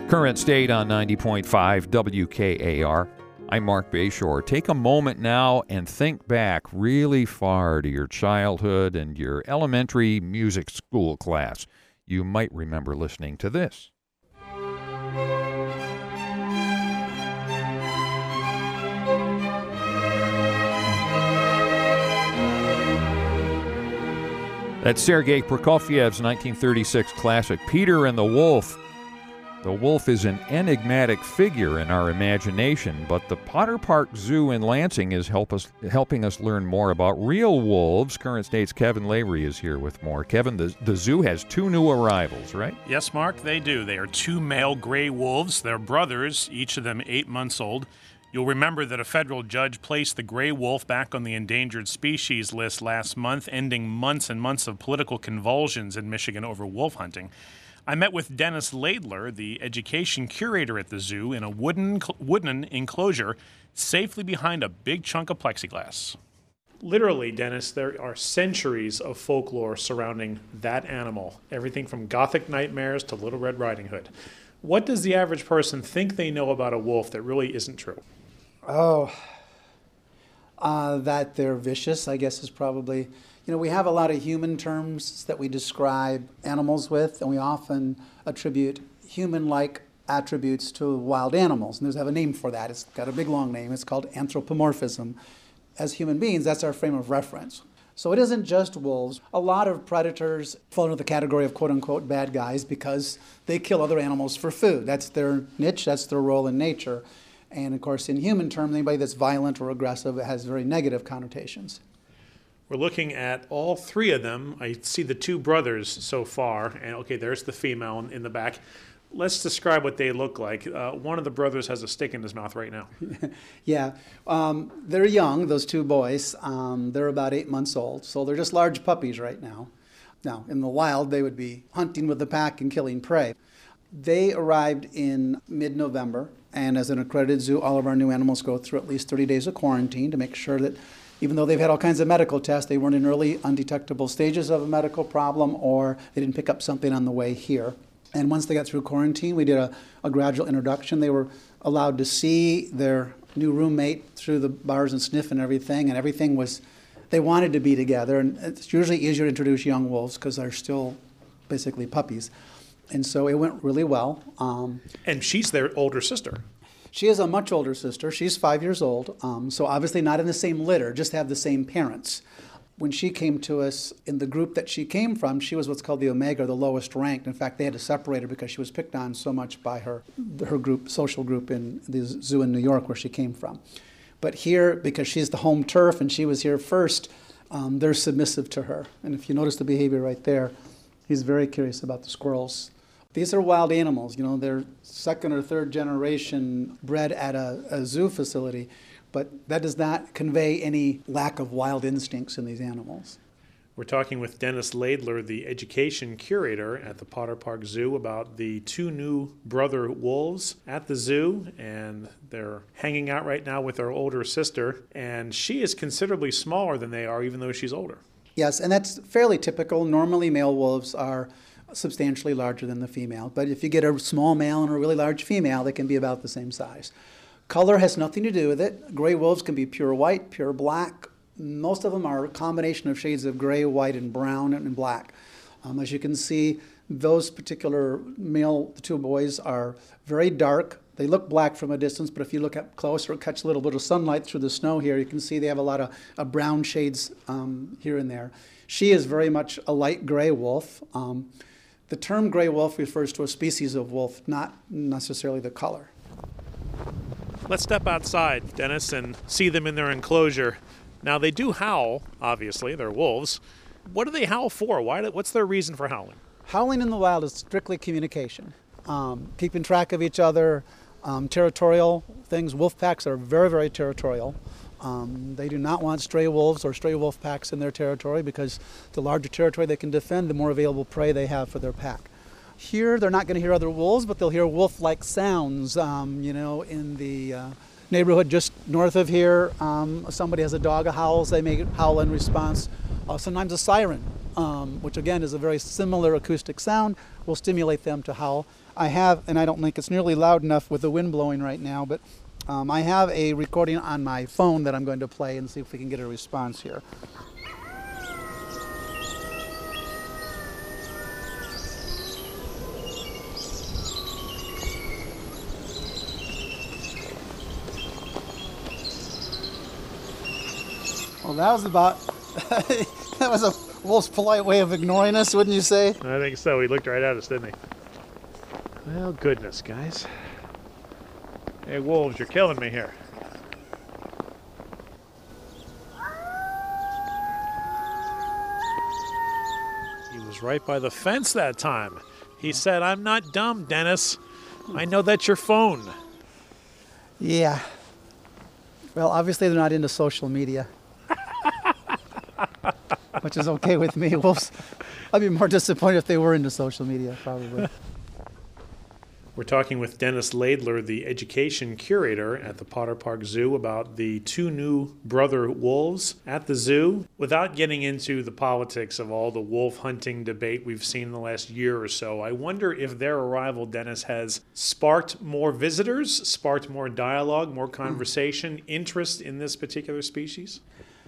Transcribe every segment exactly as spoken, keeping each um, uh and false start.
Current State on ninety point five W K A R. I'm Mark Bayshore. Take a moment now and think back really far to your childhood and your elementary music school class. You might remember listening to this. That's Sergei Prokofiev's nineteen thirty-six classic, Peter and the Wolf. The wolf is an enigmatic figure in our imagination, but the Potter Park Zoo in Lansing is help us, helping us learn more about real wolves. Current State's Kevin Lavery is here with more. Kevin, the, the zoo has two new arrivals, right? Yes, Mark, they do. They are two male gray wolves. They're brothers, each of them eight months old. You'll remember that a federal judge placed the gray wolf back on the endangered species list last month, ending months and months of political convulsions in Michigan over wolf hunting. I met with Dennis Laidler, the education curator at the zoo, in a wooden wooden enclosure safely behind a big chunk of plexiglass. Literally, Dennis, there are centuries of folklore surrounding that animal, everything from Gothic nightmares to Little Red Riding Hood. What does the average person think they know about a wolf that really isn't true? Oh, uh, that they're vicious, I guess, is probably... You know, we have a lot of human terms that we describe animals with, and we often attribute human-like attributes to wild animals. And there's have a name for that. It's got a big, long name. It's called anthropomorphism. As human beings, that's our frame of reference. So it isn't just wolves. A lot of predators fall into the category of quote-unquote bad guys because they kill other animals for food. That's their niche. That's their role in nature. And, of course, in human terms, anybody that's violent or aggressive has very negative connotations. We're looking at all three of them. I see the two brothers so far, and okay, there's the female in the back. Let's describe what they look like. Uh, one of the brothers has a stick in his mouth right now. Yeah, um, they're young, those two boys. Um, they're about eight months old, so they're just large puppies right now. Now, in the wild, they would be hunting with the pack and killing prey. They arrived in mid-November, and as an accredited zoo, all of our new animals go through at least thirty days of quarantine to make sure that even though they've had all kinds of medical tests, they weren't in early undetectable stages of a medical problem, or they didn't pick up something on the way here. And once they got through quarantine, we did a, a gradual introduction. They were allowed to see their new roommate through the bars and sniff and everything, and everything was, they wanted to be together. And it's usually easier to introduce young wolves because they're still basically puppies. And so it went really well. Um, and she's their older sister. She is a much older sister. She's five years old, um, so obviously not in the same litter, just have the same parents. When she came to us, in the group that she came from, she was what's called the Omega, the lowest ranked. In fact, they had to separate her because she was picked on so much by her her group, social group in the zoo in New York where she came from. But here, because she's the home turf and she was here first, um, they're submissive to her. And if you notice the behavior right there, he's very curious about the squirrels. These are wild animals, you know, they're second or third generation bred at a, a zoo facility, but that does not convey any lack of wild instincts in these animals. We're talking with Dennis Laidler, the education curator at the Potter Park Zoo, about the two new brother wolves at the zoo, and they're hanging out right now with their older sister, and she is considerably smaller than they are, even though she's older. Yes, and that's fairly typical. Normally male wolves are substantially larger than the female. But if you get a small male and a really large female, they can be about the same size. Color has nothing to do with it. Gray wolves can be pure white, pure black. Most of them are a combination of shades of gray, white, and brown, and black. Um, as you can see, those particular male, the two boys, are very dark. They look black from a distance, but if you look up close or catch a little bit of sunlight through the snow here, you can see they have a lot of, of brown shades um, here and there. She is very much a light gray wolf. Um, The term gray wolf refers to a species of wolf, not necessarily the color. Let's step outside, Dennis, and see them in their enclosure. Now, they do howl, obviously. They're wolves. What do they howl for? Why? Do, what's their reason for howling? Howling in the wild is strictly communication, um, keeping track of each other, um, territorial things. Wolf packs are very, very territorial. Um, they do not want stray wolves or stray wolf packs in their territory because the larger territory they can defend, the more available prey they have for their pack. Here, they're not going to hear other wolves, but they'll hear wolf-like sounds. Um, you know, in the uh, neighborhood just north of here, um, somebody has a dog that howls, they may howl in response. Uh, sometimes a siren, um, which again is a very similar acoustic sound, will stimulate them to howl. I have, and I don't think it's nearly loud enough with the wind blowing right now, but um, I have a recording on my phone that I'm going to play and see if we can get a response here. Well, that was about, that was a wolf's polite way of ignoring us, wouldn't you say? I think so. He looked right at us, didn't he? Well, goodness, guys. Hey, wolves, you're killing me here. He was right by the fence that time. He said, "I'm not dumb, Dennis. I know that's your phone." Yeah. Well, obviously they're not into social media. Which is okay with me. Wolves, I'd be more disappointed if they were into social media, probably. We're talking with Dennis Laidler, the education curator at the Potter Park Zoo, about the two new brother wolves at the zoo. Without getting into the politics of all the wolf hunting debate we've seen in the last year or so, I wonder if their arrival, Dennis, has sparked more visitors, sparked more dialogue, more conversation, interest in this particular species?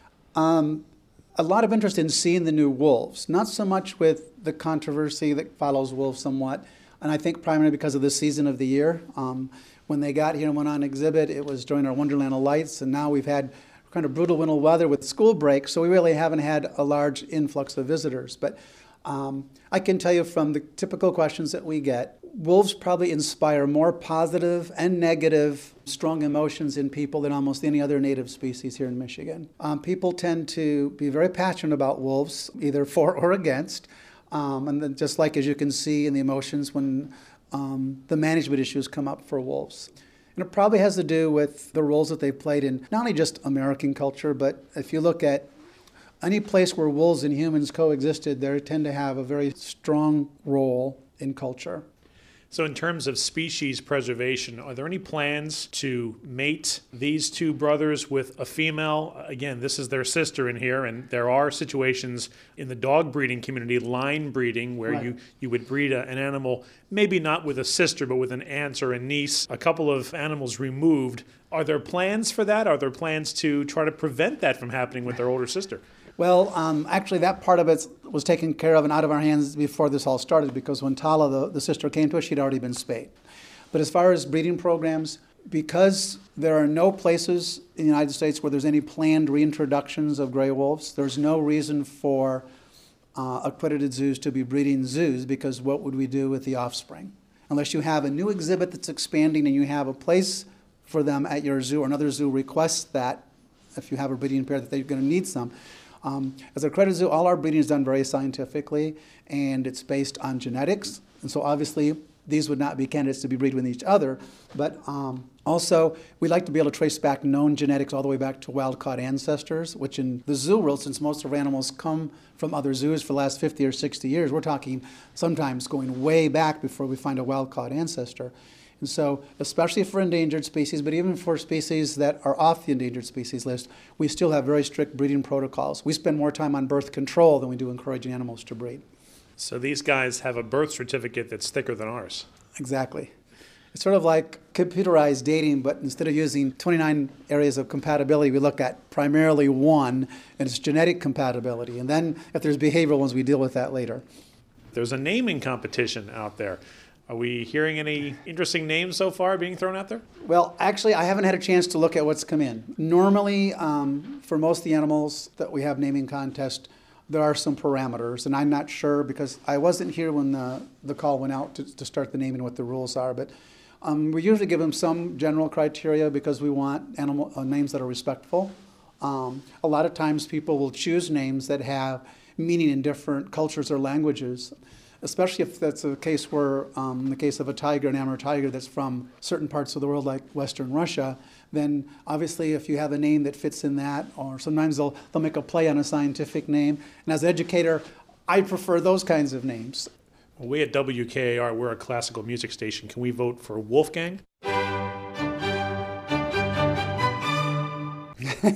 Um, a lot of interest in seeing the new wolves, not so much with the controversy that follows wolves somewhat, and I think primarily because of the season of the year. Um, when they got here and went on exhibit, it was during our Wonderland of Lights, and now we've had kind of brutal winter weather with school breaks, so we really haven't had a large influx of visitors. But um, I can tell you from the typical questions that we get, wolves probably inspire more positive and negative strong emotions in people than almost any other native species here in Michigan. Um, people tend to be very passionate about wolves, either for or against. Um, and then just like as you can see in the emotions when um, the management issues come up for wolves. And it probably has to do with the roles that they've played in not only just American culture, but if you look at any place where wolves and humans coexisted, they tend to have a very strong role in culture. So in terms of species preservation, are there any plans to mate these two brothers with a female? Again, this is their sister in here, and there are situations in the dog breeding community, line breeding, where Right. you, you would breed a, an animal, maybe not with a sister, but with an aunt or a niece, a couple of animals removed. Are there plans for that? Are there plans to try to prevent that from happening with their older sister? Well, um, actually, that part of it was taken care of and out of our hands before this all started, because when Tala, the, the sister, came to us, she'd already been spayed. But as far as breeding programs, because there are no places in the United States where there's any planned reintroductions of gray wolves, there's no reason for uh, accredited zoos to be breeding zoos, because what would we do with the offspring? Unless you have a new exhibit that's expanding and you have a place for them at your zoo, or another zoo requests that, if you have a breeding pair, that they're going to need some. Um, as a credit zoo, all our breeding is done very scientifically, and it's based on genetics. And so obviously, these would not be candidates to be breed with each other. But um, also, we like to be able to trace back known genetics all the way back to wild-caught ancestors, which in the zoo world, since most of our animals come from other zoos for the last fifty or sixty years, we're talking sometimes going way back before we find a wild-caught ancestor. And so, especially for endangered species, but even for species that are off the endangered species list, we still have very strict breeding protocols. We spend more time on birth control than we do encouraging animals to breed. So these guys have a birth certificate that's thicker than ours. Exactly. It's sort of like computerized dating, but instead of using twenty-nine areas of compatibility, we look at primarily one, and it's genetic compatibility. And then if there's behavioral ones, we deal with that later. There's a naming competition out there. Are we hearing any interesting names so far being thrown out there? Well, actually, I haven't had a chance to look at what's come in. Normally, um, for most of the animals that we have naming contests, there are some parameters, and I'm not sure because I wasn't here when the, the call went out to, to start the naming, what the rules are. But um, we usually give them some general criteria because we want animal uh, names that are respectful. Um, a lot of times people will choose names that have meaning in different cultures or languages, especially if that's a case where, um, in the case of a tiger, an Amur tiger that's from certain parts of the world like Western Russia, then obviously if you have a name that fits in that, or sometimes they'll, they'll make a play on a scientific name. And as an educator, I prefer those kinds of names. Well, we at W K A R, we're a classical music station. Can we vote for Wolfgang?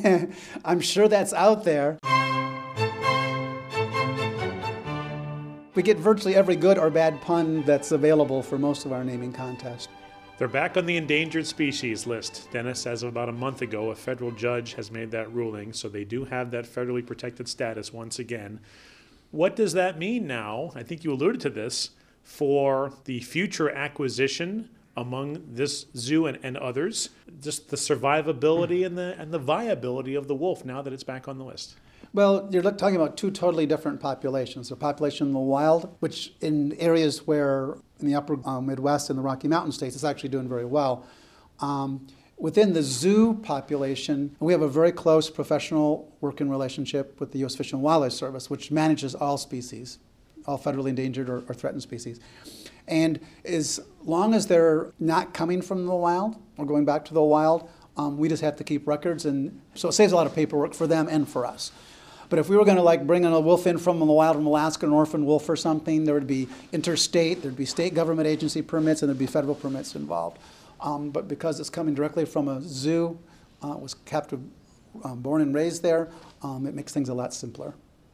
I'm sure that's out there. We get virtually every good or bad pun that's available for most of our naming contests. They're back on the endangered species list. Dennis, as of about a month ago, a federal judge has made that ruling, so they do have that federally protected status once again. What does that mean now? I think you alluded to this, for the future acquisition among this zoo and, and others, just the survivability and the and the viability of the wolf now that it's back on the list. Well, you're talking about two totally different populations. The population in the wild, which in areas where in the upper uh, Midwest and the Rocky Mountain states is actually doing very well. Um, within the zoo population, we have a very close professional working relationship with the U S Fish and Wildlife Service, which manages all species, all federally endangered or, or threatened species. And as long as they're not coming from the wild or going back to the wild, um, we just have to keep records, and so it saves a lot of paperwork for them and for us. But if we were going to like bring a wolf in from the wild from Alaska, an orphan wolf or something, there would be interstate, there'd be state government agency permits, and there'd be federal permits involved. Um, but because it's coming directly from a zoo, uh, was captive, um, born and raised there, um, it makes things a lot simpler.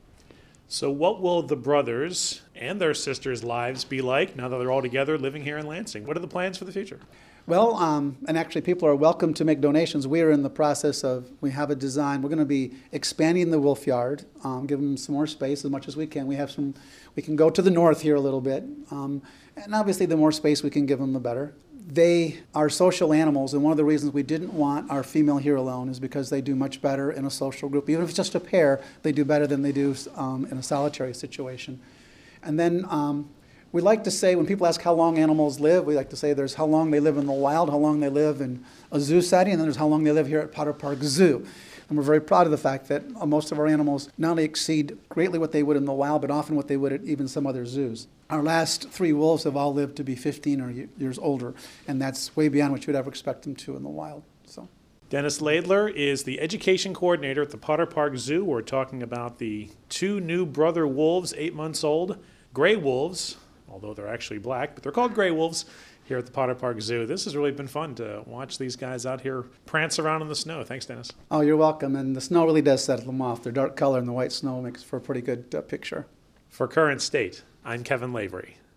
So what will the brothers and their sisters' lives be like now that they're all together living here in Lansing? What are the plans for the future? Well, um, and actually people are welcome to make donations. We are in the process of, we have a design. We're going to be expanding the wolf yard, um, give them some more space as much as we can. We have some, we can go to the north here a little bit. Um, and obviously the more space we can give them, the better. They are social animals, and one of the reasons we didn't want our female here alone is because they do much better in a social group. Even if it's just a pair, they do better than they do um, in a solitary situation. And then um, we like to say, when people ask how long animals live, we like to say there's how long they live in the wild, how long they live in a zoo setting, and then there's how long they live here at Potter Park Zoo. And we're very proud of the fact that uh, most of our animals not only exceed greatly what they would in the wild, but often what they would at even some other zoos. Our last three wolves have all lived to be fifteen or years older, and that's way beyond what you would ever expect them to in the wild. So, Dennis Laidler is the education coordinator at the Potter Park Zoo. We're talking about the two new brother wolves, eight months old, gray wolves, although they're actually black, but they're called gray wolves here at the Potter Park Zoo. This has really been fun to watch these guys out here prance around in the snow. Thanks, Dennis. Oh, you're welcome. And the snow really does settle them off. Their dark color and the white snow makes for a pretty good uh, picture. For Current State, I'm Kevin Lavery.